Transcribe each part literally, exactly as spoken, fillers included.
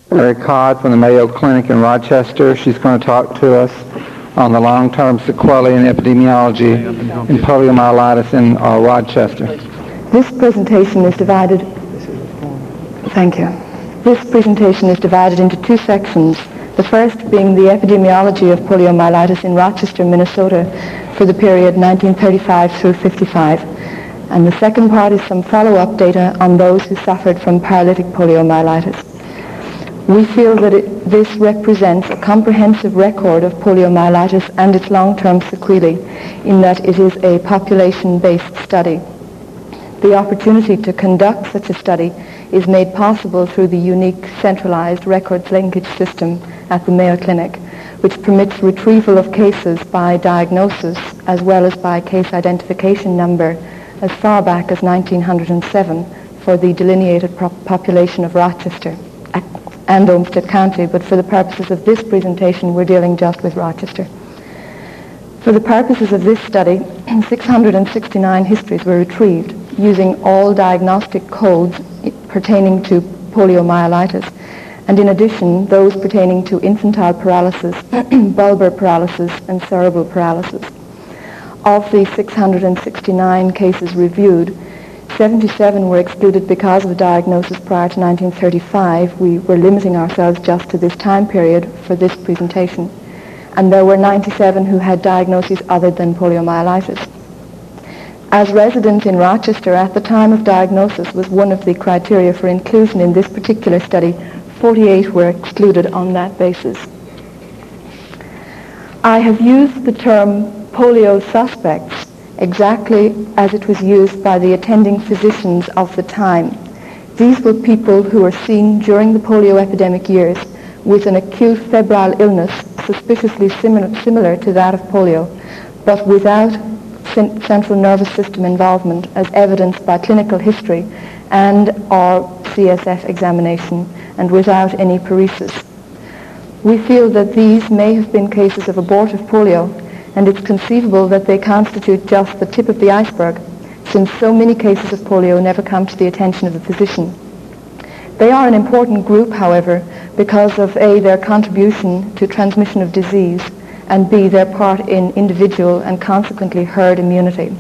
Mary Codd from the Mayo Clinic in Rochester. She's going to talk to us on the long-term sequelae and epidemiology in poliomyelitis in uh, Rochester. This presentation is divided. Thank you. This presentation is divided into two sections. The first being the epidemiology of poliomyelitis in Rochester, Minnesota for the period nineteen thirty-five through fifty-five. And the second part is some follow-up data on those who suffered from paralytic poliomyelitis. We feel that it, this represents a comprehensive record of poliomyelitis and its long-term sequelae in that it is a population-based study. The opportunity to conduct such a study is made possible through the unique centralized records linkage system at the Mayo Clinic, which permits retrieval of cases by diagnosis as well as by case identification number as far back as nineteen oh seven for the delineated pro- population of Rochester and Olmsted County, but for the purposes of this presentation we're dealing just with Rochester. For the purposes of this study, six hundred sixty-nine histories were retrieved using all diagnostic codes pertaining to poliomyelitis, and in addition those pertaining to infantile paralysis, bulbar paralysis, and cerebral paralysis. Of the six hundred sixty-nine cases reviewed, seventy-seven were excluded because of a diagnosis prior to nineteen thirty-five. We were limiting ourselves just to this time period for this presentation. And there were ninety-seven who had diagnoses other than poliomyelitis. As resident in Rochester at the time of diagnosis was one of the criteria for inclusion in this particular study, forty-eight were excluded on that basis. I have used the term polio suspects exactly as it was used by the attending physicians of the time. These were people who were seen during the polio epidemic years with an acute febrile illness suspiciously similar, similar to that of polio, but without central nervous system involvement as evidenced by clinical history and or C S F examination, and without any paresis. We feel that these may have been cases of abortive polio, and it's conceivable that they constitute just the tip of the iceberg, since so many cases of polio never come to the attention of the physician. They are an important group, however, because of A, their contribution to transmission of disease, and B, their part in individual and consequently herd immunity.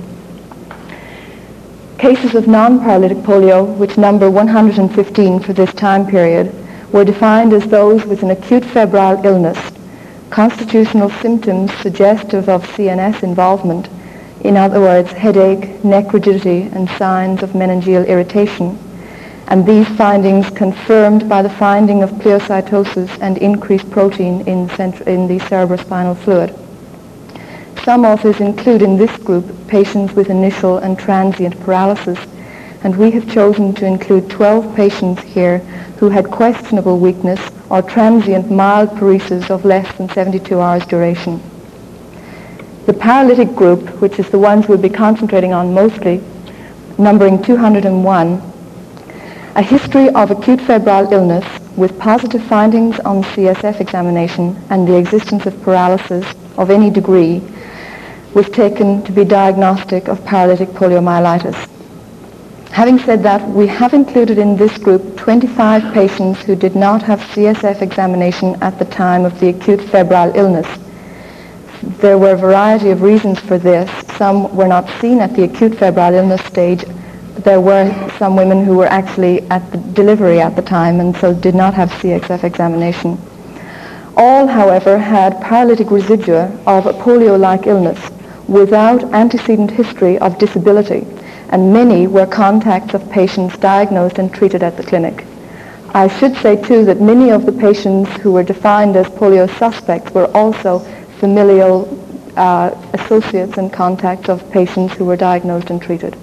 Cases of non-paralytic polio, which number one hundred fifteen for this time period, were defined as those with an acute febrile illness, constitutional symptoms suggestive of C N S involvement, in other words, headache, neck rigidity, and signs of meningeal irritation. And these findings confirmed by the finding of pleocytosis and increased protein in, centra- in the cerebrospinal fluid. Some authors include in this group patients with initial and transient paralysis, and we have chosen to include twelve patients here who had questionable weakness or transient mild paresis of less than seventy-two hours duration. The paralytic group, which is the ones we'll be concentrating on mostly, numbering two hundred one, a history of acute febrile illness with positive findings on C S F examination and the existence of paralysis of any degree was taken to be diagnostic of paralytic poliomyelitis. Having said that, we have included in this group twenty-five patients who did not have C S F examination at the time of the acute febrile illness. There were a variety of reasons for this. Some were not seen at the acute febrile illness stage. There were some women who were actually at the delivery at the time and so did not have C S F examination. All, however, had paralytic residua of a polio-like illness without antecedent history of disability, and many were contacts of patients diagnosed and treated at the clinic. I should say, too, that many of the patients who were defined as polio suspects were also familial uh, associates and contacts of patients who were diagnosed and treated.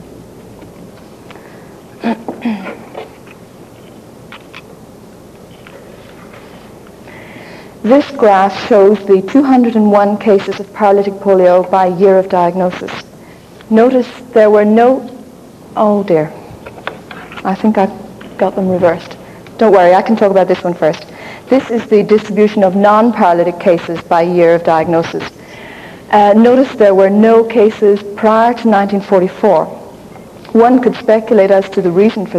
This graph shows the two hundred one cases of paralytic polio by year of diagnosis. Notice there were no, oh dear, I think I got them reversed. Don't worry, I can talk about this one first. This is the distribution of non-paralytic cases by year of diagnosis. Uh, notice there were no cases prior to nineteen forty-four. One could speculate as to the reason for this,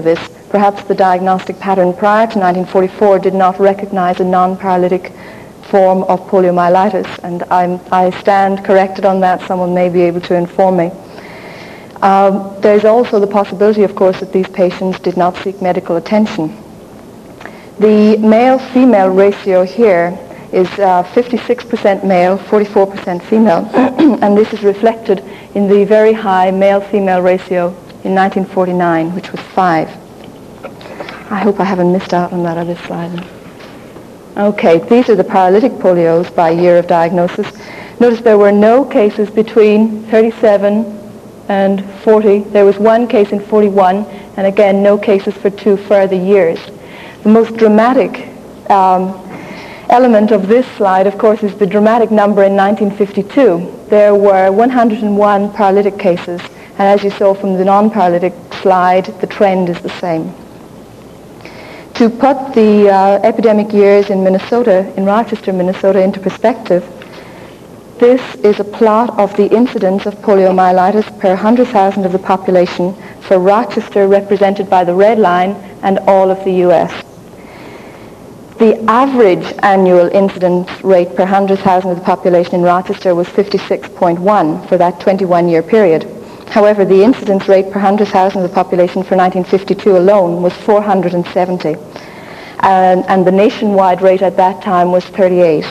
perhaps the diagnostic pattern prior to nineteen forty-four did not recognize a non-paralytic form of poliomyelitis, and I'm, I stand corrected on that. Someone may be able to inform me. Um, there's also the possibility, of course, that these patients did not seek medical attention. The male-female ratio here is uh, fifty-six percent male, forty-four percent female, and this is reflected in the very high male-female ratio in nineteen forty-nine, which was five. I hope I haven't missed out on that other slide. Okay, these are the paralytic polios by year of diagnosis. Notice there were no cases between thirty-seven and forty. There was one case in forty-one, and again, no cases for two further years. The most dramatic um, element of this slide, of course, is the dramatic number in nineteen fifty-two. There were one hundred one paralytic cases, and as you saw from the non-paralytic slide, the trend is the same. To put the uh, epidemic years in Minnesota, in Rochester, Minnesota, into perspective, this is a plot of the incidence of poliomyelitis per one hundred thousand of the population for Rochester, represented by the red line, and all of the U S. The average annual incidence rate per one hundred thousand of the population in Rochester was fifty-six point one for that twenty-one year period. However, the incidence rate per one hundred thousand of the population for nineteen fifty-two alone was four hundred seventy, and, and the nationwide rate at that time was thirty-eight.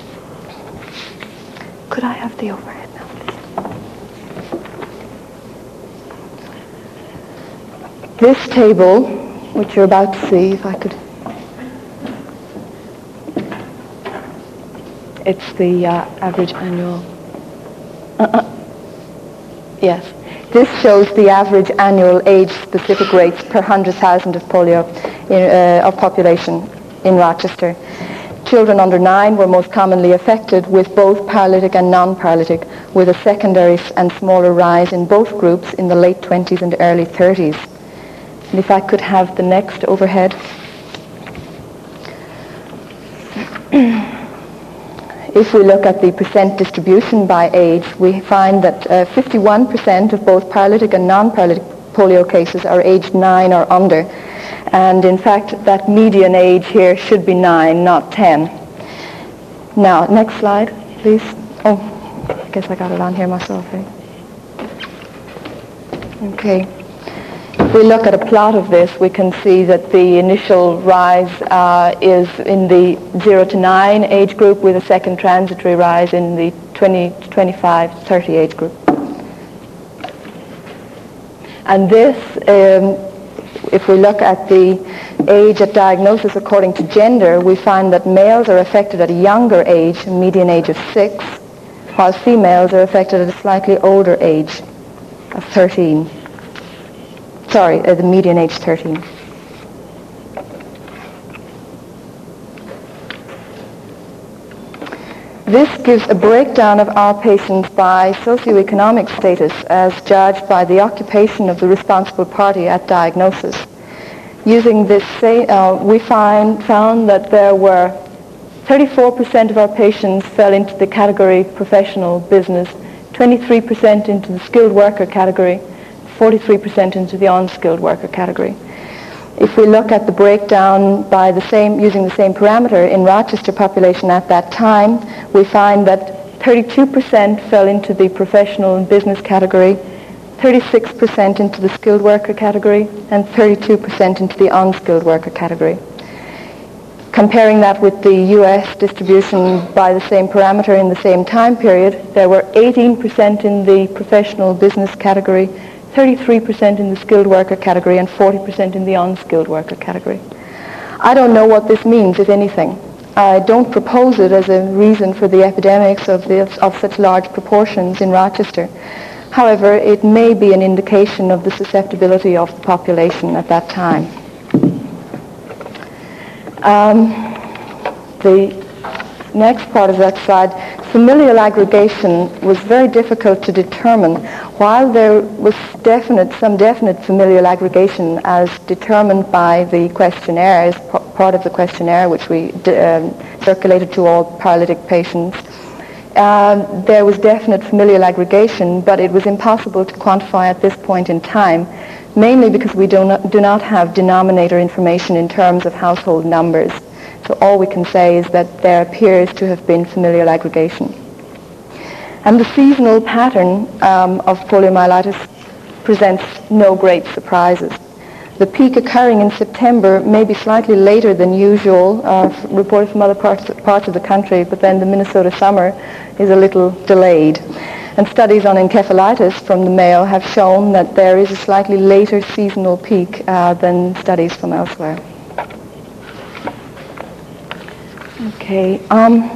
Could I have the overhead now, please? This table, which you're about to see, if I could... It's the uh, average annual... Uh-uh. Yes. This shows the average annual age-specific rates per one hundred thousand of polio in, uh, of population in Rochester. Children under nine were most commonly affected, with both paralytic and non-paralytic, with a secondary and smaller rise in both groups in the late twenties and early thirties. And if I could have the next overhead. If we look at the percent distribution by age, we find that uh, fifty-one percent of both paralytic and non-paralytic polio cases are aged nine or under. And in fact, that median age here should be nine, not ten. Now, next slide, please. Oh, I guess I got it on here myself, eh? Okay. If we look at a plot of this, we can see that the initial rise uh, is in the zero to nine age group, with a second transitory rise in the twenty to twenty-five, thirty age group. And this, um, if we look at the age at diagnosis according to gender, we find that males are affected at a younger age, a median age of six, while females are affected at a slightly older age of thirteen. Sorry, uh, the median age thirteen. This gives a breakdown of our patients by socioeconomic status as judged by the occupation of the responsible party at diagnosis. Using this, say, uh, we find, found that there were thirty-four percent of our patients fell into the category professional business, twenty-three percent into the skilled worker category, forty-three percent into the unskilled worker category. If we look at the breakdown by the same, using the same parameter in Rochester population at that time, we find that thirty-two percent fell into the professional and business category, thirty-six percent into the skilled worker category, and thirty-two percent into the unskilled worker category. Comparing that with the U S distribution by the same parameter in the same time period, there were eighteen percent in the professional business category, thirty-three percent in the skilled worker category, and forty percent in the unskilled worker category. I don't know what this means, if anything. I don't propose it as a reason for the epidemics of, the, of such large proportions in Rochester. However, it may be an indication of the susceptibility of the population at that time. Um, the next part of that slide, familial aggregation was very difficult to determine. While there was definite, some definite familial aggregation as determined by the questionnaire, as p- part of the questionnaire which we d- um, circulated to all paralytic patients, uh, there was definite familial aggregation, but it was impossible to quantify at this point in time mainly because we do not, do not have denominator information in terms of household numbers. So all we can say is that there appears to have been familial aggregation. And the seasonal pattern um, of poliomyelitis presents no great surprises. The peak occurring in September may be slightly later than usual, uh, reported from other parts, parts of the country, but then the Minnesota summer is a little delayed. And studies on encephalitis from the Mayo have shown that there is a slightly later seasonal peak uh, than studies from elsewhere. Okay. Um,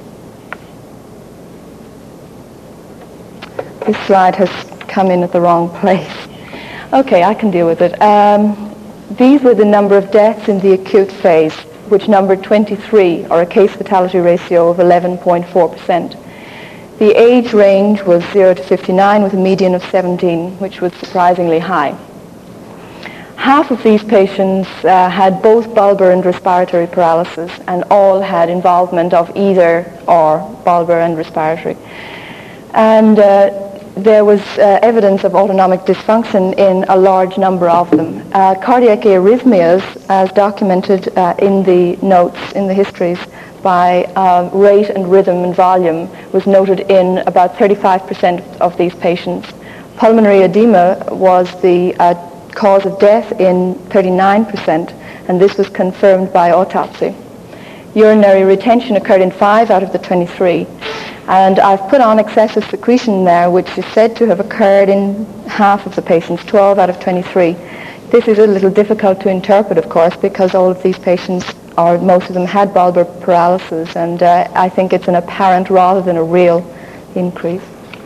this slide has come in at the wrong place. Okay, I can deal with it. Um, these were the number of deaths in the acute phase, which numbered twenty-three, or a case fatality ratio of eleven point four percent. The age range was zero to fifty-nine with a median of seventeen, which was surprisingly high. Half of these patients uh, had both bulbar and respiratory paralysis, and all had involvement of either or bulbar and respiratory. And uh, there was uh, evidence of autonomic dysfunction in a large number of them. Uh, cardiac arrhythmias, as documented uh, in the notes, in the histories, by uh, rate and rhythm and volume, was noted in about thirty-five percent of these patients. Pulmonary edema was the uh, cause of death in thirty-nine percent, and this was confirmed by autopsy. Urinary retention occurred in five out of the twenty-three. And I've put on excessive secretion there, which is said to have occurred in half of the patients, twelve out of twenty-three. This is a little difficult to interpret, of course, because all of these patients, or most of them, had bulbar paralysis, and uh, I think it's an apparent rather than a real increase.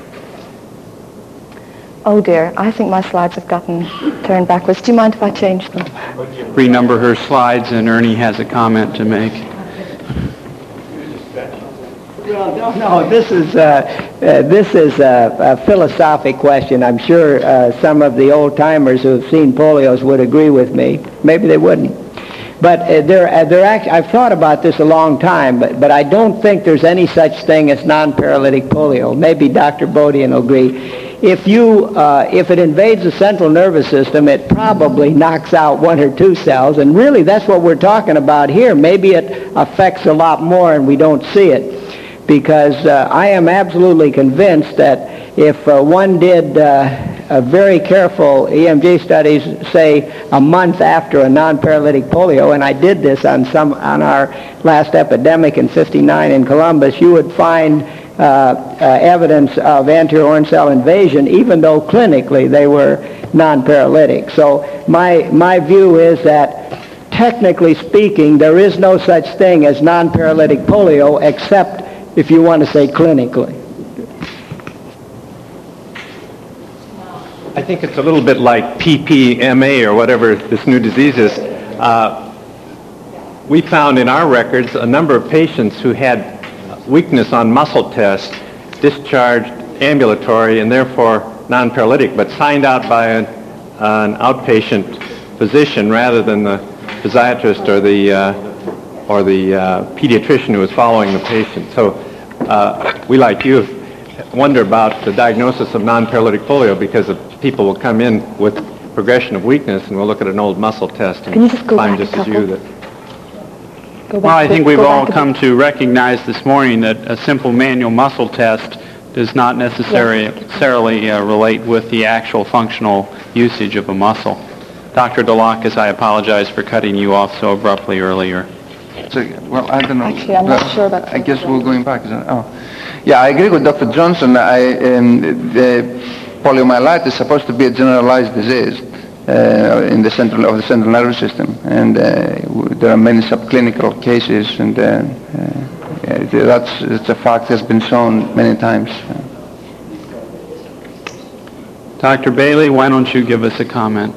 Oh dear, I think my slides have gotten turned backwards. Do you mind if I change them? Renumber her slides, and Ernie has a comment to make. Well, no, no, this is, uh, uh, this is a, a philosophic question. I'm sure uh, some of the old-timers who have seen polios would agree with me. Maybe they wouldn't. But uh, there, uh, there act- I've thought about this a long time, but, but I don't think there's any such thing as non-paralytic polio. Maybe Doctor Bodian will agree. If, you, uh, if it invades the central nervous system, it probably knocks out one or two cells, and really that's what we're talking about here. Maybe it affects a lot more and we don't see it. Because uh, I am absolutely convinced that if uh, one did uh, a very careful E M G studies, say a month after a non-paralytic polio, and I did this on some on our last epidemic in fifty-nine in Columbus, you would find uh, uh, evidence of anterior horn cell invasion, even though clinically they were non-paralytic. So my my view is that, technically speaking, there is no such thing as non-paralytic polio, except if you want to say clinically. I think it's a little bit like P P M A or whatever this new disease is. Uh, we found in our records a number of patients who had weakness on muscle tests, discharged ambulatory and therefore non-paralytic, but signed out by an, uh, an outpatient physician rather than the physiatrist or the uh, or the uh, pediatrician who was following the patient. So uh, we, like you, wonder about the diagnosis of non-paralytic polio, because of people will come in with progression of weakness, and we'll look at an old muscle test and just go find back just a as you couple? that. Go back Well, I a think bit, we've go all back a come bit. to recognize this morning that a simple manual muscle test does not necessarily, necessarily uh, relate with the actual functional usage of a muscle. Doctor Delacus, I apologize for cutting you off so abruptly earlier. So, well, I don't know. Actually, I'm not sure about I guess we're going back. Isn't it? Oh, yeah, I agree with Doctor Johnson. I, um, the poliomyelitis is supposed to be a generalized disease uh, in the central of the central nervous system, and uh, w- there are many subclinical cases, and uh, uh, that's it's a fact that's been shown many times. Doctor Bailey, why don't you give us a comment?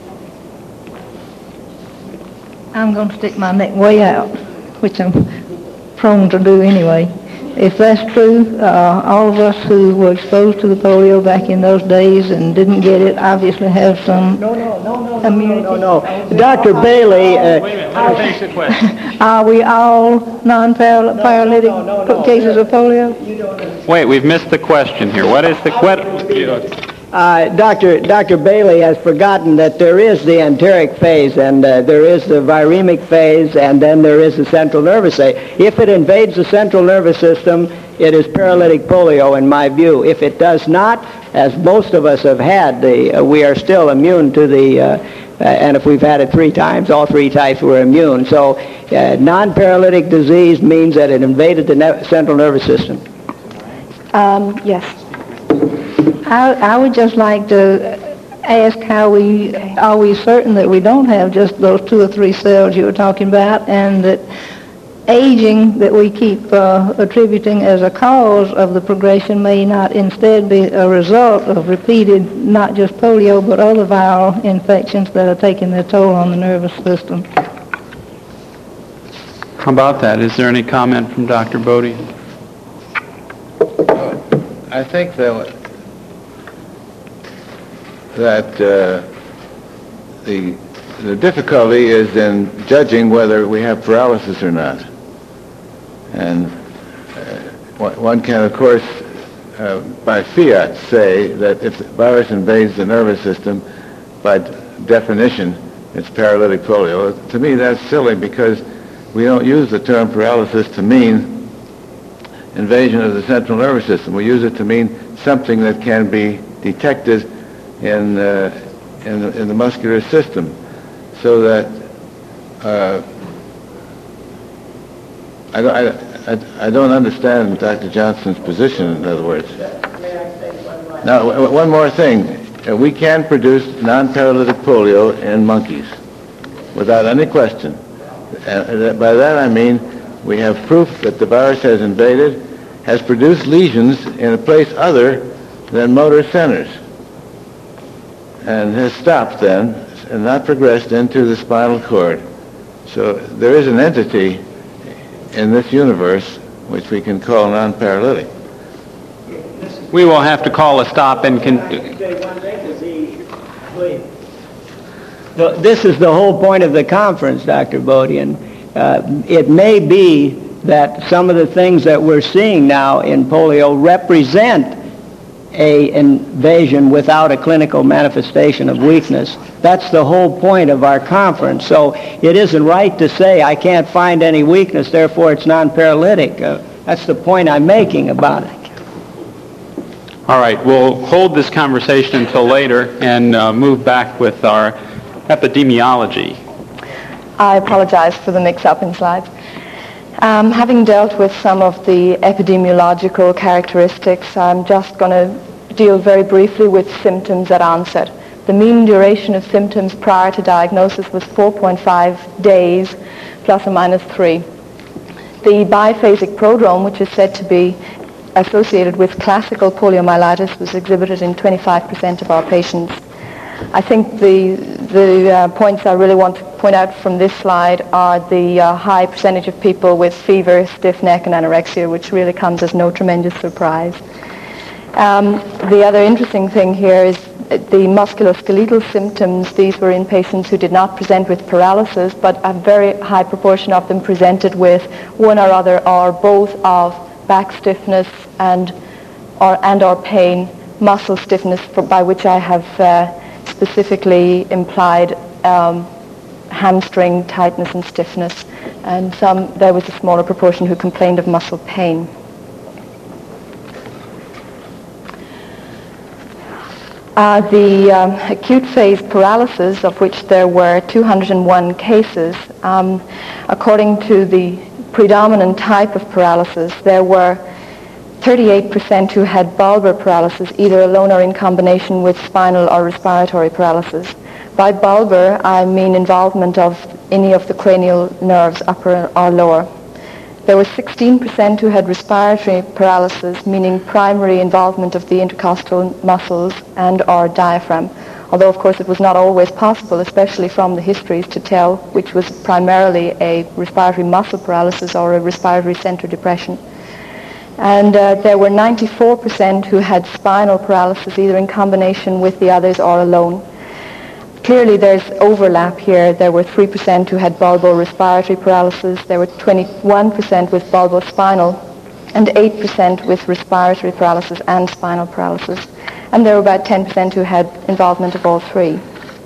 I'm going to stick my neck way out, which I'm prone to do anyway. If that's true, uh, all of us who were exposed to the polio back in those days and didn't get it obviously have some No, no, no, no, immunity. no, no, no. Doctor Bailey, uh, Wait a minute, let her finish the question. Are we all non-paralytic no, no, no, cases of polio? Wait, we've missed the question here. What is the... What, Uh, Doctor Doctor Bailey has forgotten that there is the enteric phase, and uh, there is the viremic phase, and then there is the central nervous phase. If it invades the central nervous system, it is paralytic polio, in my view. If it does not, as most of us have had, the uh, we are still immune to the. Uh, uh, and if we've had it three times, all three types were immune. So, uh, non-paralytic disease means that it invaded the ne- central nervous system. Um, yes. I, I would just like to ask how we, are we certain that we don't have just those two or three cells you were talking about, and that aging that we keep uh, attributing as a cause of the progression may not instead be a result of repeated, not just polio, but other viral infections that are taking their toll on the nervous system? How about that? Is there any comment from Doctor Bodie? I think that that uh, the the difficulty is in judging whether we have paralysis or not. And uh, one can, of course, uh, by fiat, say that if the virus invades the nervous system, by d- definition, it's paralytic polio. To me, that's silly, because we don't use the term paralysis to mean invasion of the central nervous system. We use it to mean something that can be detected in uh, in, the, in the muscular system, so that uh, I, I, I, I don't understand Doctor Johnson's position, in other words. Now, w- one more thing. Uh, we can produce non-paralytic polio in monkeys without any question. Uh, by that I mean we have proof that the virus has invaded, has produced lesions in a place other than motor centers, and has stopped then and not progressed into the spinal cord. So there is an entity in this universe which we can call non-paralytic. We will have to call a stop and con- This is the whole point of the conference, Doctor Bodian. Uh, it may be that some of the things that we're seeing now in polio represent a invasion without a clinical manifestation of weakness. That's the whole point of our conference. So it isn't right to say I can't find any weakness, therefore it's non-paralytic. Uh, that's the point I'm making about it. All right, we'll hold this conversation until later and uh, move back with our epidemiology. I apologize for the mix-up in slides. Um, having dealt with some of the epidemiological characteristics, I'm just going to deal very briefly with symptoms at onset. The mean duration of symptoms prior to diagnosis was four point five days, plus or minus three. The biphasic prodrome, which is said to be associated with classical poliomyelitis, was exhibited in twenty-five percent of our patients. I think the, the uh, points I really want to point out from this slide are the uh, high percentage of people with fever, stiff neck, and anorexia, which really comes as no tremendous surprise. Um, the other interesting thing here is the musculoskeletal symptoms. These were in patients who did not present with paralysis, but a very high proportion of them presented with one or other or both of back stiffness and or, and or pain, muscle stiffness, for, by which I have uh, specifically implied um, hamstring tightness and stiffness, and some, there was a smaller proportion who complained of muscle pain. Uh, the um, acute phase paralysis, of which there were two hundred one cases, um, according to the predominant type of paralysis, there were thirty-eight percent who had bulbar paralysis, either alone or in combination with spinal or respiratory paralysis. By bulbar, I mean involvement of any of the cranial nerves, upper or lower. There was sixteen percent who had respiratory paralysis, meaning primary involvement of the intercostal muscles and or diaphragm. Although, of course, it was not always possible, especially from the histories, to tell which was primarily a respiratory muscle paralysis or a respiratory center depression. And uh, there were ninety-four percent who had spinal paralysis, either in combination with the others or alone. Clearly there's overlap here. There were three percent who had bulbo-respiratory paralysis, there were twenty-one percent with bulbospinal, and eight percent with respiratory paralysis and spinal paralysis. and there were about ten percent who had involvement of all three.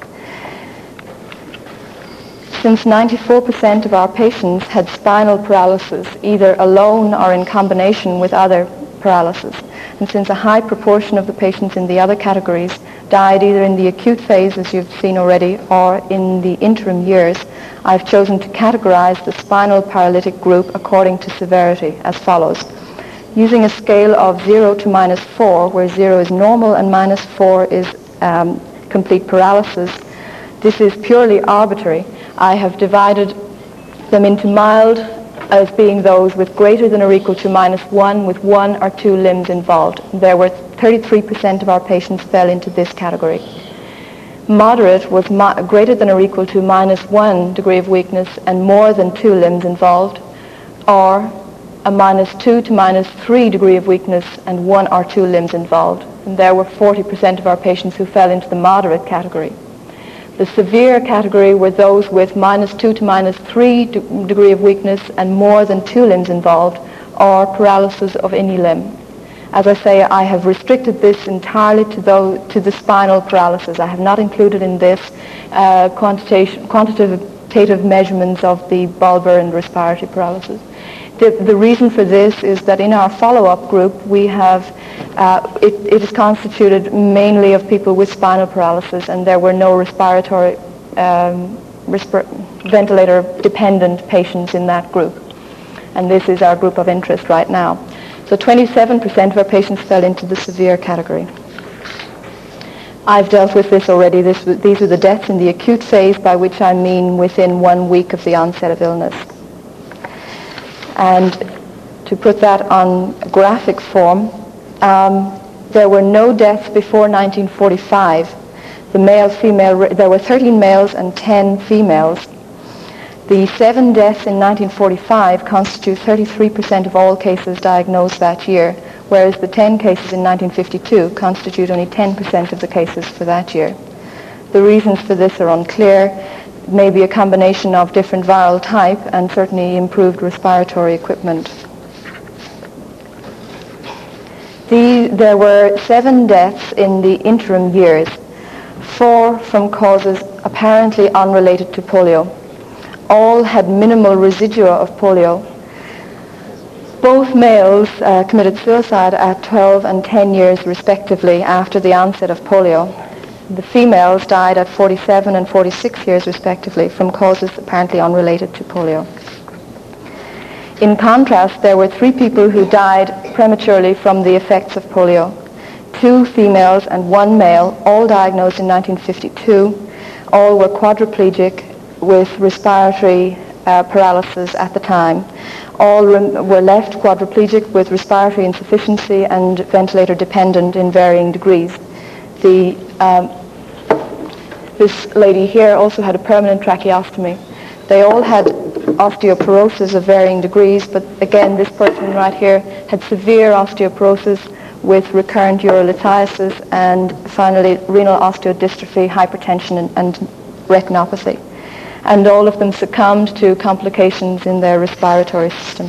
Since ninety-four percent of our patients had spinal paralysis, either alone or in combination with other paralysis, and since a high proportion of the patients in the other categories died either in the acute phase, as you've seen already, or in the interim years, I've chosen to categorize the spinal paralytic group according to severity as follows. Using a scale of zero to minus four, where zero is normal and minus four is um, complete paralysis, this is purely arbitrary. I have divided them into mild as being those with greater than or equal to minus one, with one or two limbs involved. There were thirty-three percent of our patients fell into this category. Moderate was mo- greater than or equal to minus one degree of weakness and more than two limbs involved, or a minus two to minus three degree of weakness and one or two limbs involved. And there were forty percent of our patients who fell into the moderate category. The severe category were those with minus two to minus three de- degree of weakness and more than two limbs involved, or paralysis of any limb. As I say, I have restricted this entirely to, those, to the spinal paralysis. I have not included in this uh, quantitative, quantitative measurements of the bulbar and respiratory paralysis. The, the reason for this is that in our follow-up group, we have, uh, it, it is constituted mainly of people with spinal paralysis, and there were no respiratory, um, respir- ventilator-dependent patients in that group. And this is our group of interest right now. So twenty-seven percent of our patients fell into the severe category. I've dealt with this already. This, these are the deaths in the acute phase, by which I mean within one week of the onset of illness. And to put that on graphic form, um, there were no deaths before nineteen forty-five. The male-female, there were thirteen males and ten females. The seven deaths in nineteen forty-five constitute thirty-three percent of all cases diagnosed that year, whereas the ten cases in nineteen fifty-two constitute only ten percent of the cases for that year. The reasons for this are unclear. It may be a combination of different viral type and certainly improved respiratory equipment. The, there were seven deaths in the interim years, four from causes apparently unrelated to polio. All had minimal residua of polio. Both males uh, committed suicide at twelve and ten years respectively after the onset of polio. The females died at forty-seven and forty-six years respectively from causes apparently unrelated to polio. In contrast, there were three people who died prematurely from the effects of polio. Two females and one male, all diagnosed in nineteen fifty-two. All were quadriplegic with respiratory uh, paralysis at the time. All rem- were left quadriplegic with respiratory insufficiency and ventilator dependent in varying degrees. The, um, this lady here also had a permanent tracheostomy. They all had osteoporosis of varying degrees, but again, this person right here had severe osteoporosis with recurrent urolithiasis and finally renal osteodystrophy, hypertension, and, and retinopathy. And all of them succumbed to complications in their respiratory system.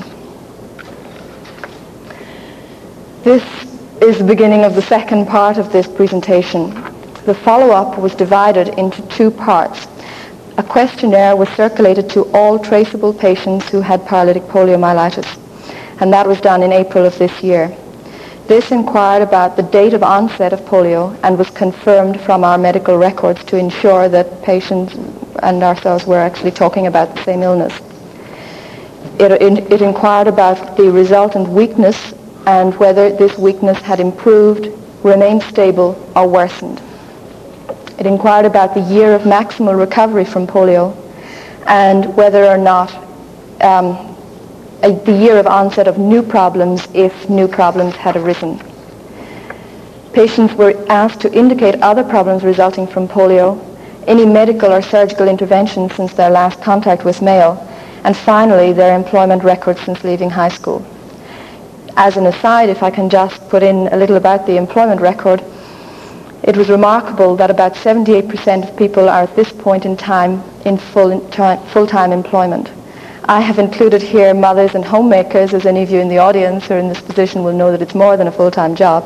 This is the beginning of the second part of this presentation. The follow-up was divided into two parts. A questionnaire was circulated to all traceable patients who had paralytic poliomyelitis, and that was done in April of this year. This inquired about the date of onset of polio and was confirmed from our medical records to ensure that patients and ourselves were actually talking about the same illness. It, it, it inquired about the resultant weakness and whether this weakness had improved, remained stable, or worsened. It inquired about the year of maximal recovery from polio and whether or not um, a, the year of onset of new problems if new problems had arisen. Patients were asked to indicate other problems resulting from polio, any medical or surgical intervention since their last contact with Mayo, and finally their employment records since leaving high school. As an aside, if I can just put in a little about the employment record, it was remarkable that about seventy-eight percent of people are at this point in time in full, full-time employment. I have included here mothers and homemakers, as any of you in the audience or in this position will know that it's more than a full-time job.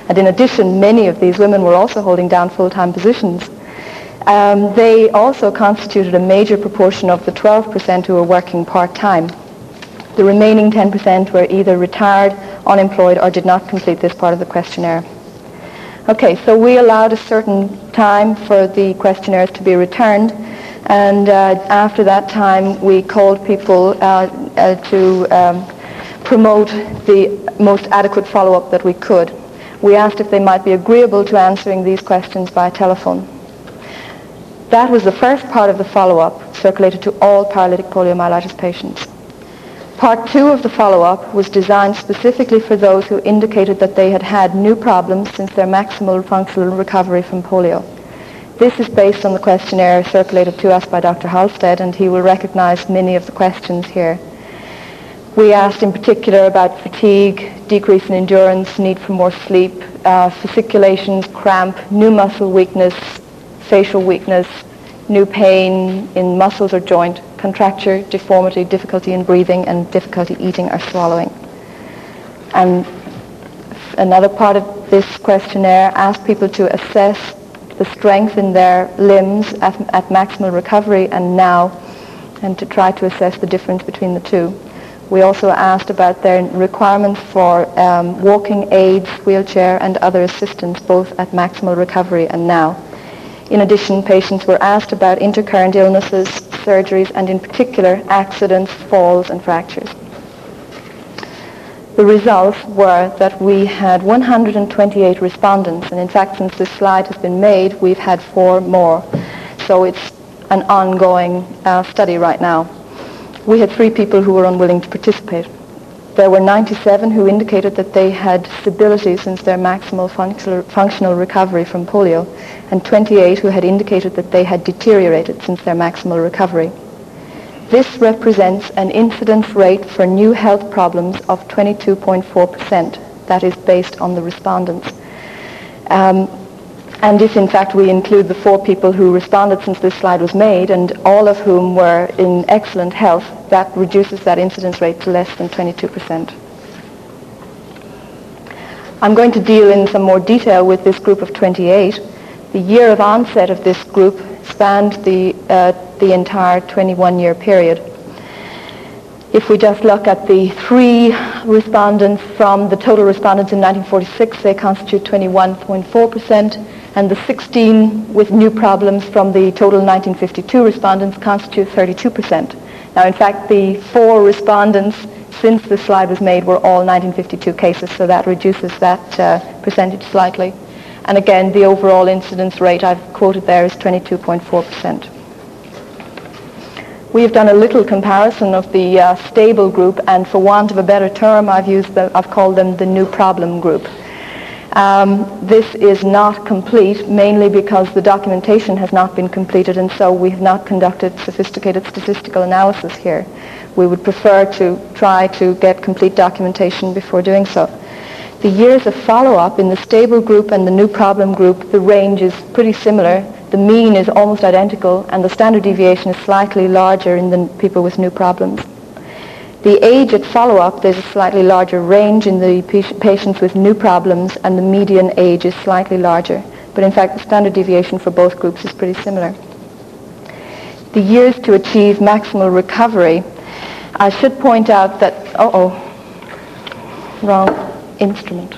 and in addition, many of these women were also holding down full-time positions. Um, they also constituted a major proportion of the twelve percent who were working part-time. The remaining ten percent were either retired, unemployed, or did not complete this part of the questionnaire. Okay, so we allowed a certain time for the questionnaires to be returned, and uh, after that time we called people uh, uh, to um, promote the most adequate follow-up that we could. We asked if they might be agreeable to answering these questions by telephone. That was the first part of the follow-up, circulated to all paralytic poliomyelitis patients. Part two of the follow-up was designed specifically for those who indicated that they had had new problems since their maximal functional recovery from polio. This is based on the questionnaire circulated to us by Doctor Halstead, and he will recognize many of the questions here. We asked in particular about fatigue, decrease in endurance, need for more sleep, uh, fasciculations, cramp, new muscle weakness, facial weakness, new pain in muscles or joint, contracture, deformity, difficulty in breathing, and difficulty eating or swallowing. And another part of this questionnaire asked people to assess the strength in their limbs at, at maximal recovery and now, and to try to assess the difference between the two. We also asked about their requirements for um, walking aids, wheelchair, and other assistance, both at maximal recovery and now. In addition, patients were asked about intercurrent illnesses, surgeries, and in particular, accidents, falls, and fractures. The results were that we had one hundred twenty-eight respondents, and in fact, since this slide has been made, we've had four more. So it's an ongoing uh, study right now. We had three people who were unwilling to participate. There were ninety-seven who indicated that they had stability since their maximal functional, functional recovery from polio, and twenty-eight who had indicated that they had deteriorated since their maximal recovery. This represents an incidence rate for new health problems of twenty-two point four percent. That is based on the respondents. Um, and if in fact we include the four people who responded since this slide was made, and all of whom were in excellent health, that reduces that incidence rate to less than twenty-two percent. I'm going to deal in some more detail with this group of twenty-eight. The year of onset of this group spanned the, uh, the entire twenty-one year period. If we just look at the three respondents from the total respondents in nineteen forty-six, they constitute twenty-one point four percent, and the sixteen with new problems from the total nineteen fifty-two respondents constitute thirty-two percent. Now, in fact, the four respondents since this slide was made were all nineteen fifty-two cases, so that reduces that uh, percentage slightly. And again, the overall incidence rate I've quoted there is twenty-two point four percent. We have done a little comparison of the uh, stable group, and for want of a better term, I've used the, I've called them the new problem group. Um, this is not complete, mainly because the documentation has not been completed, and so we have not conducted sophisticated statistical analysis here. We would prefer to try to get complete documentation before doing so. The years of follow-up in the stable group and the new problem group, the range is pretty similar. The mean is almost identical, and the standard deviation is slightly larger in the people with new problems. The age at follow-up, there's a slightly larger range in the patients with new problems, and the median age is slightly larger. But in fact, the standard deviation for both groups is pretty similar. The years to achieve maximal recovery, I should point out that, uh-oh, wrong instrument.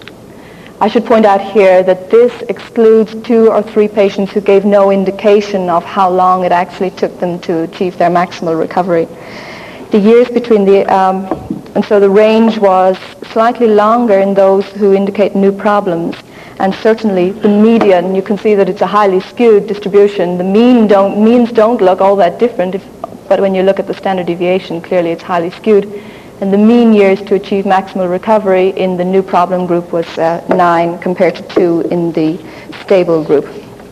I should point out here that this excludes two or three patients who gave no indication of how long it actually took them to achieve their maximal recovery. The years between the, um, and so the range was slightly longer in those who indicate new problems, and certainly the median, you can see that it's a highly skewed distribution. The mean don't, means don't look all that different, if, but when you look at the standard deviation, clearly it's highly skewed. And the mean years to achieve maximal recovery in the new problem group was uh, nine compared to two in the stable group.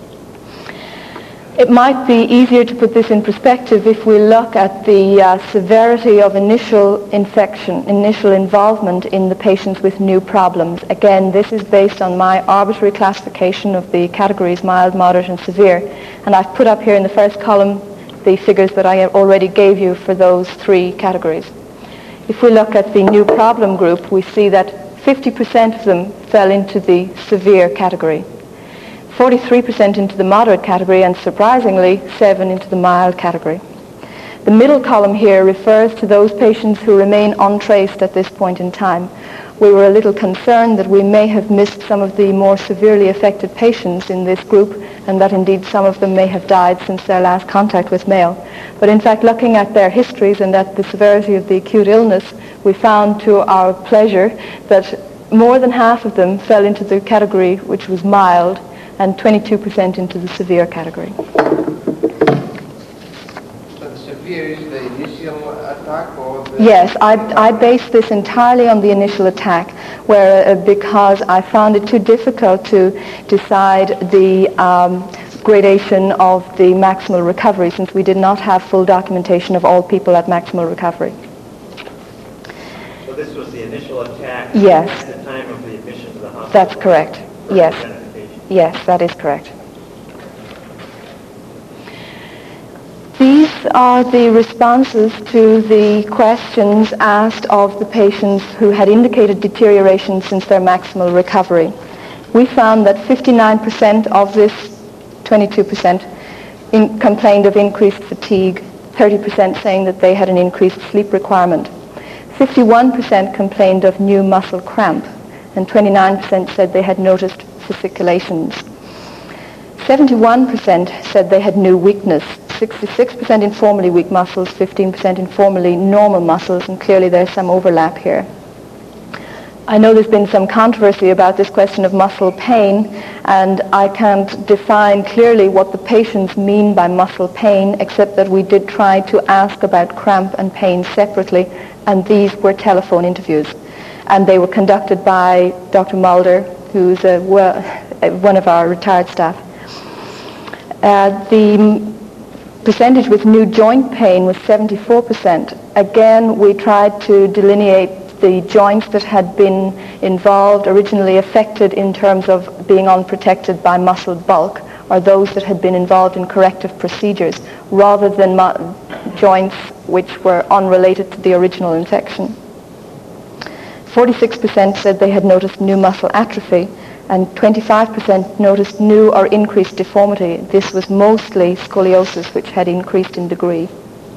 It might be easier to put this in perspective if we look at the uh, severity of initial infection, initial involvement in the patients with new problems. Again, this is based on my arbitrary classification of the categories mild, moderate, and severe. And I've put up here in the first column the figures that I already gave you for those three categories. If we look at the new problem group, we see that fifty percent of them fell into the severe category, forty-three percent into the moderate category, and surprisingly, seven into the mild category. The middle column here refers to those patients who remain untraced at this point in time. We were a little concerned that we may have missed some of the more severely affected patients in this group, and that indeed some of them may have died since their last contact with Mayo. But in fact, looking at their histories and at the severity of the acute illness, we found to our pleasure that more than half of them fell into the category which was mild, and twenty-two percent into the severe category. Is the initial attack or the... Yes, I, I based this entirely on the initial attack, where uh, because I found it too difficult to decide the um, gradation of the maximal recovery, since we did not have full documentation of all people at maximal recovery. So this was the initial attack Yes. at the time of the admission to the hospital? That's correct. Yes. Yes, that is correct. These are the responses to the questions asked of the patients who had indicated deterioration since their maximal recovery. We found that fifty-nine percent of this twenty-two percent in complained of increased fatigue, thirty percent saying that they had an increased sleep requirement. fifty-one percent complained of new muscle cramp, and twenty-nine percent said they had noticed fasciculations. seventy-one percent said they had new weakness, sixty-six percent informally weak muscles, fifteen percent informally normal muscles, and clearly there's some overlap here. I know there's been some controversy about this question of muscle pain, and I can't define clearly what the patients mean by muscle pain, except that we did try to ask about cramp and pain separately, and these were telephone interviews. And they were conducted by Doctor Mulder, who's a, well, one of our retired staff. Uh, the percentage with new joint pain was seventy-four percent. Again, we tried to delineate the joints that had been involved, originally affected in terms of being unprotected by muscle bulk, or those that had been involved in corrective procedures, rather than mu- joints which were unrelated to the original infection. forty-six percent said they had noticed new muscle atrophy, and twenty-five percent noticed new or increased deformity. This was mostly scoliosis, which had increased in degree.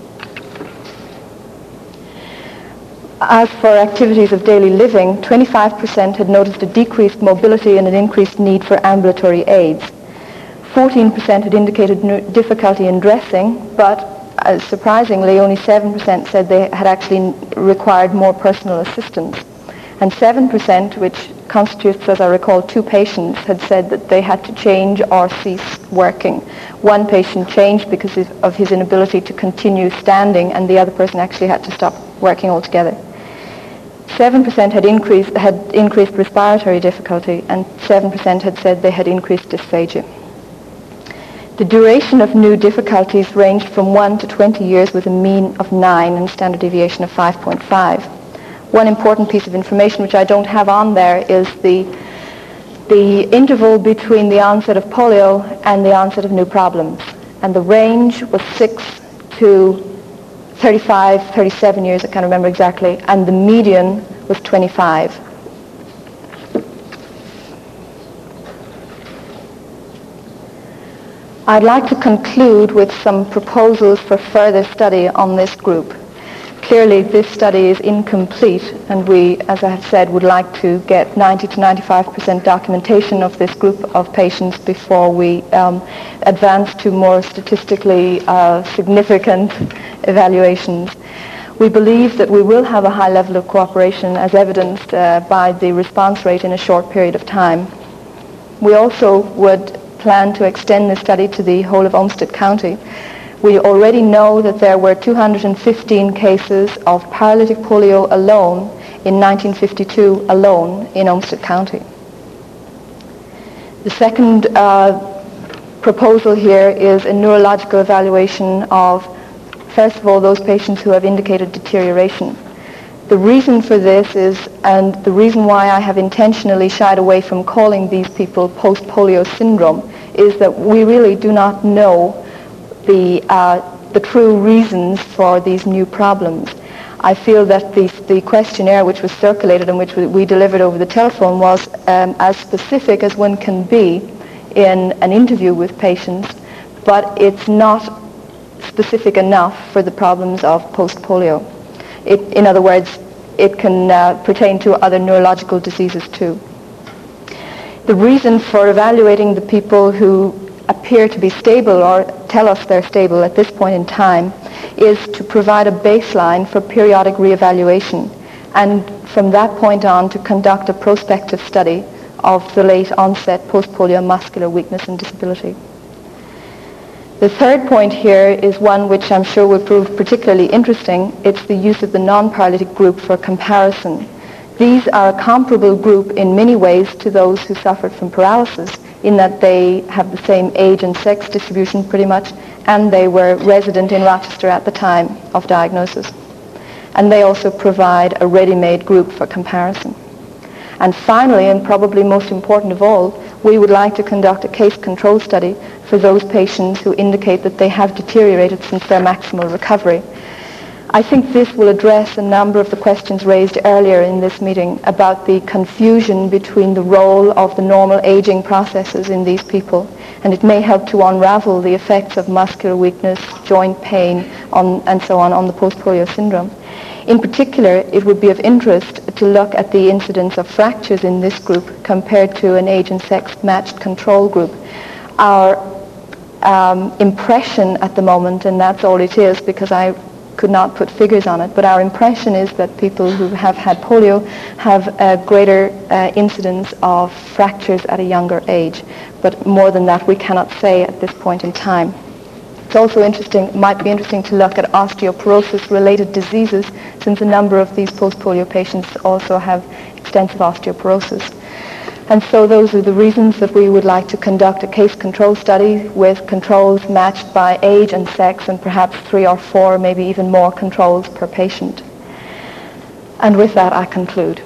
As for activities of daily living, twenty-five percent had noticed a decreased mobility and an increased need for ambulatory aids. fourteen percent had indicated no difficulty in dressing, but uh, surprisingly, only seven percent said they had actually required more personal assistance. And seven percent, which constitutes, as I recall, two patients, had said that they had to change or cease working. One patient changed because of his inability to continue standing, and the other person actually had to stop working altogether. seven percent had increased, had increased respiratory difficulty, and seven percent had said they had increased dysphagia. The duration of new difficulties ranged from one to twenty years, with a mean of nine and standard deviation of five point five. One important piece of information which I don't have on there is the, the interval between the onset of polio and the onset of new problems. And the range was six to thirty-five, thirty-seven years, I can't remember exactly, and the median was twenty-five. I'd like to conclude with some proposals for further study on this group. Clearly, this study is incomplete, and we, as I have said, would like to get ninety to ninety-five percent documentation of this group of patients before we um, advance to more statistically uh, significant evaluations. We believe that we will have a high level of cooperation, as evidenced uh, by the response rate in a short period of time. We also would plan to extend the study to the whole of Olmsted County. We already know that there were two hundred fifteen cases of paralytic polio alone in nineteen fifty-two alone in Olmsted County. The second uh, proposal here is a neurological evaluation of, first of all, those patients who have indicated deterioration. The reason for this is, and the reason why I have intentionally shied away from calling these people post-polio syndrome, is that we really do not know the, uh, the true reasons for these new problems. I feel that the, the questionnaire which was circulated and which we, we delivered over the telephone was um, as specific as one can be in an interview with patients, but it's not specific enough for the problems of post-polio. It, in other words, it can uh, pertain to other neurological diseases too. The reason for evaluating the people who appear to be stable or tell us they're stable at this point in time is to provide a baseline for periodic reevaluation, and from that point on to conduct a prospective study of the late onset post-polio muscular weakness and disability. The third point here is one which I'm sure will prove particularly interesting. It's the use of the non-paralytic group for comparison. These are a comparable group in many ways to those who suffered from paralysis, in that they have the same age and sex distribution pretty much, and they were resident in Rochester at the time of diagnosis. And they also provide a ready-made group for comparison. And finally, and probably most important of all, we would like to conduct a case control study for those patients who indicate that they have deteriorated since their maximal recovery. I think this will address a number of the questions raised earlier in this meeting about the confusion between the role of the normal aging processes in these people, and it may help to unravel the effects of muscular weakness, joint pain, on, and so on on the post-polio syndrome. In particular, it would be of interest to look at the incidence of fractures in this group compared to an age and sex matched control group. Our um, impression at the moment, and that's all it is because I could not put figures on it, but our impression is that people who have had polio have a greater uh, incidence of fractures at a younger age. But more than that, we cannot say at this point in time. It's also interesting, might be interesting to look at osteoporosis-related diseases, since a number of these post-polio patients also have extensive osteoporosis. And so those are the reasons that we would like to conduct a case control study with controls matched by age and sex, and perhaps three or four, maybe even more controls per patient. And with that, I conclude.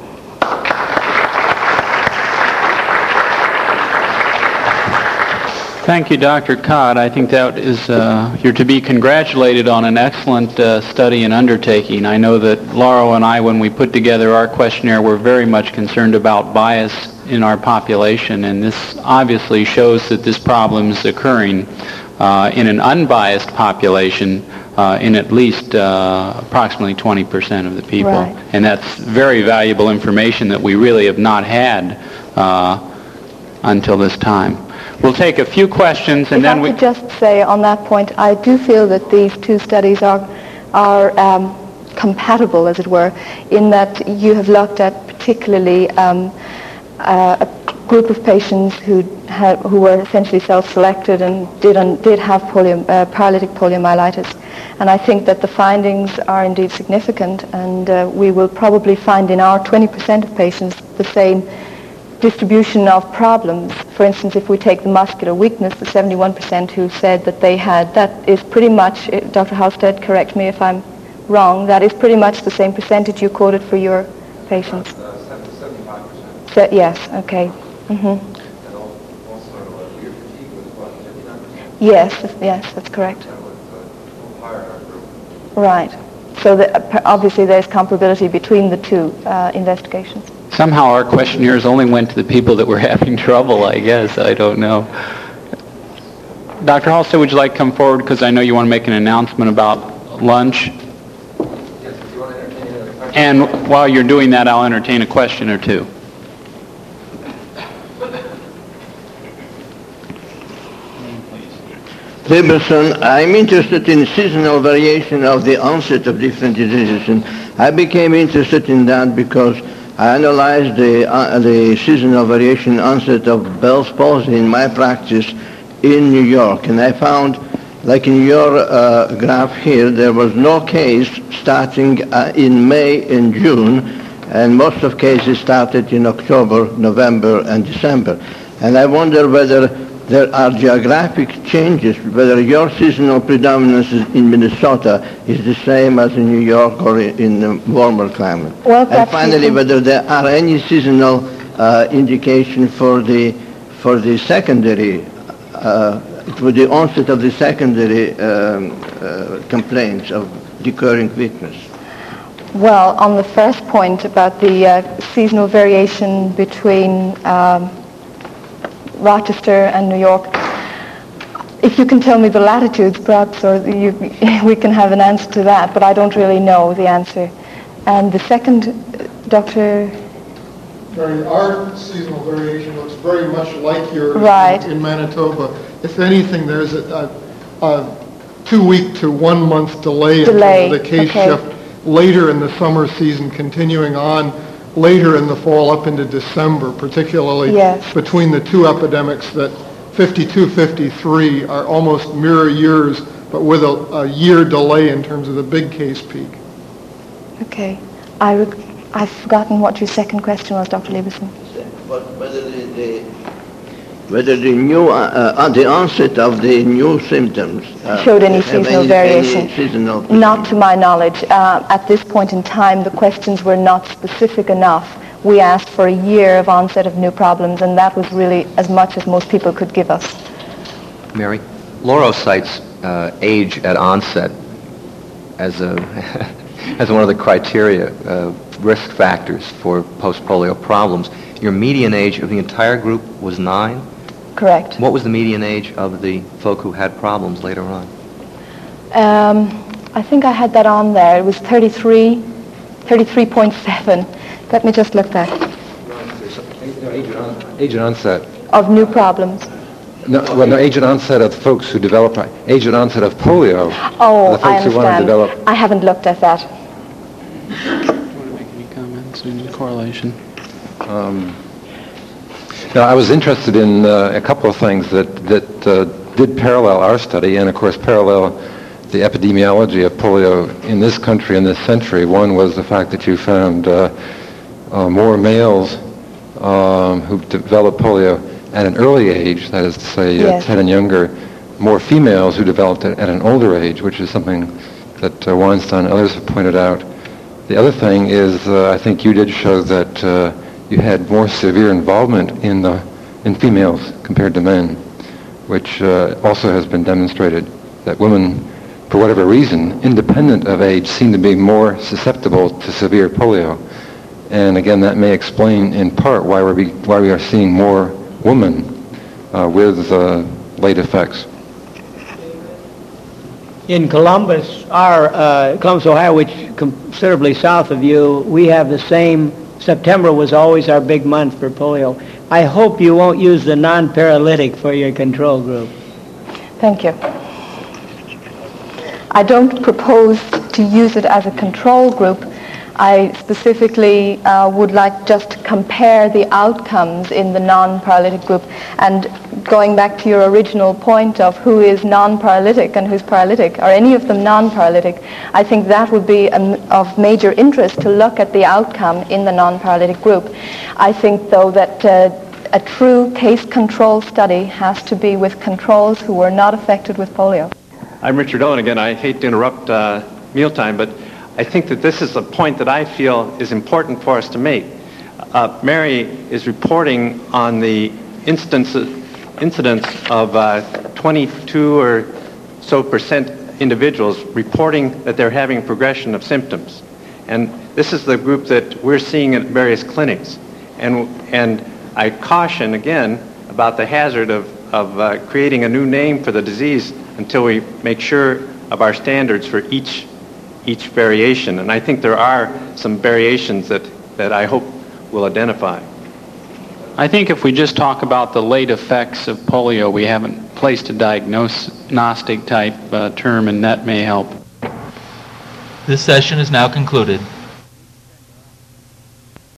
Thank you, Doctor Codd. I think that is, uh, you're to be congratulated on an excellent uh, study and undertaking. I know that Laura and I, when we put together our questionnaire, were very much concerned about bias in our population, and this obviously shows that this problem is occurring uh, in an unbiased population uh, in at least uh, approximately twenty percent of the people. Right. And that's very valuable information that we really have not had uh, until this time. We'll take a few questions and if then I we... could just say on that point, I do feel that these two studies are, are um, compatible, as it were, in that you have looked at particularly um, uh, a group of patients who, had, who were essentially self-selected and did, un, did have polio, uh, paralytic poliomyelitis. And I think that the findings are indeed significant, and uh, we will probably find in our twenty percent of patients the same distribution of problems. For instance, if we take the muscular weakness, the seventy-one percent who said that they had, that is pretty much, Doctor Halstead, correct me if I'm wrong, that is pretty much the same percentage you quoted for your patients. Uh, seventy-five percent. So, yes, okay. Mm-hmm. And also, uh, your fatigue was what, fifty-nine percent? Yes, yes, that's correct. That was uh, higher in our group. Right. So the, uh, obviously there's comparability between the two uh, investigations. Somehow our questionnaires only went to the people that were having trouble, I guess. I don't know. Doctor Halstead, would you like to come forward? Because I know you want to make an announcement about lunch. Yes, if you want to entertain another question. And while you're doing that, I'll entertain a question or two. Liberson, I'm interested in seasonal variation of the onset of different diseases, and I became interested in that because I analyzed the, uh, the seasonal variation onset of Bell's palsy in my practice in New York, and I found, like in your uh, graph here, there was no case starting uh, in May and June, and most of cases started in October, November, and December. And I wonder whether there are geographic changes, whether your seasonal predominance in Minnesota is the same as in New York or in the warmer climate. Well, and finally, whether there are any seasonal uh, indication for the for the secondary, uh, for the onset of the secondary um, uh, complaints of recurring weakness. Well, on the first point about the uh, seasonal variation between um, Rochester and New York, if you can tell me the latitudes, perhaps, or you, we can have an answer to that, but I don't really know the answer. And the second, Doctor Mary, our seasonal variation looks very much like yours right. in, in Manitoba. If anything, there's a, a, a two-week to one-month delay, delay. in terms of the case okay. shift later in the summer season, continuing on later in the fall up into December, particularly yes. between the two epidemics that fifty-two fifty-three are almost mirror years, but with a, a year delay in terms of the big case peak. Okay. I rec- I've forgotten what your second question was, Doctor Lieberson. But whether the, the whether the new uh, uh, the onset of the new symptoms uh, showed any seasonal any, variation? Any seasonal not to my knowledge. Uh, at this point in time, the questions were not specific enough. We asked for a year of onset of new problems, and that was really as much as most people could give us. Mary, Lauro cites uh, age at onset as a as one of the criteria, uh, risk factors for post-polio problems. Your median age of the entire group was nine? Correct. What was the median age of the folk who had problems later on? Um, I think I had that on there. It was thirty-three, thirty-three point seven. Let me just look that. Age at onset. Of new problems. No, well, no, age at onset of folks who develop, age at onset of polio. Oh, the folks I who want to understand. develop. I haven't looked at that. Do you want to make any comments in correlation? Um, now, I was interested in uh, a couple of things that, that uh, did parallel our study and, of course, parallel the epidemiology of polio in this country in this century. One was the fact that you found uh, uh, more males um, who developed polio at an early age, that is to say uh, yes. ten and younger, more females who developed it at an older age, which is something that uh, Weinstein and others have pointed out. The other thing is, uh, I think you did show that uh, you had more severe involvement in the in females compared to men, which uh, also has been demonstrated that women, for whatever reason, independent of age, seem to be more susceptible to severe polio. And again, that may explain in part why we're be, why we are seeing more women uh, with uh, late effects. In Columbus, our uh, Columbus, Ohio, which is considerably south of you, we have the same. September was always our big month for polio. I hope you won't use the non-paralytic for your control group. Thank you. I don't propose to use it as a control group. I specifically uh, would like just to compare the outcomes in the non-paralytic group. And going back to your original point of who is non-paralytic and who's paralytic, are any of them non-paralytic, I think that would be um, of major interest to look at the outcome in the non-paralytic group. I think, though, that uh, a true case control study has to be with controls who were not affected with polio. I'm Richard Owen again. I hate to interrupt uh, mealtime, but I think that this is a point that I feel is important for us to make. Uh, Mary is reporting on the instance, incidence of uh, twenty-two or so percent individuals reporting that they're having progression of symptoms. And this is the group that we're seeing at various clinics. And, and I caution again about the hazard of, of uh, creating a new name for the disease until we make sure of our standards for each each variation. And I think there are some variations that, that I hope will identify. I think if we just talk about the late effects of polio, we haven't placed a diagnostic type uh, term, and that may help. This session is now concluded.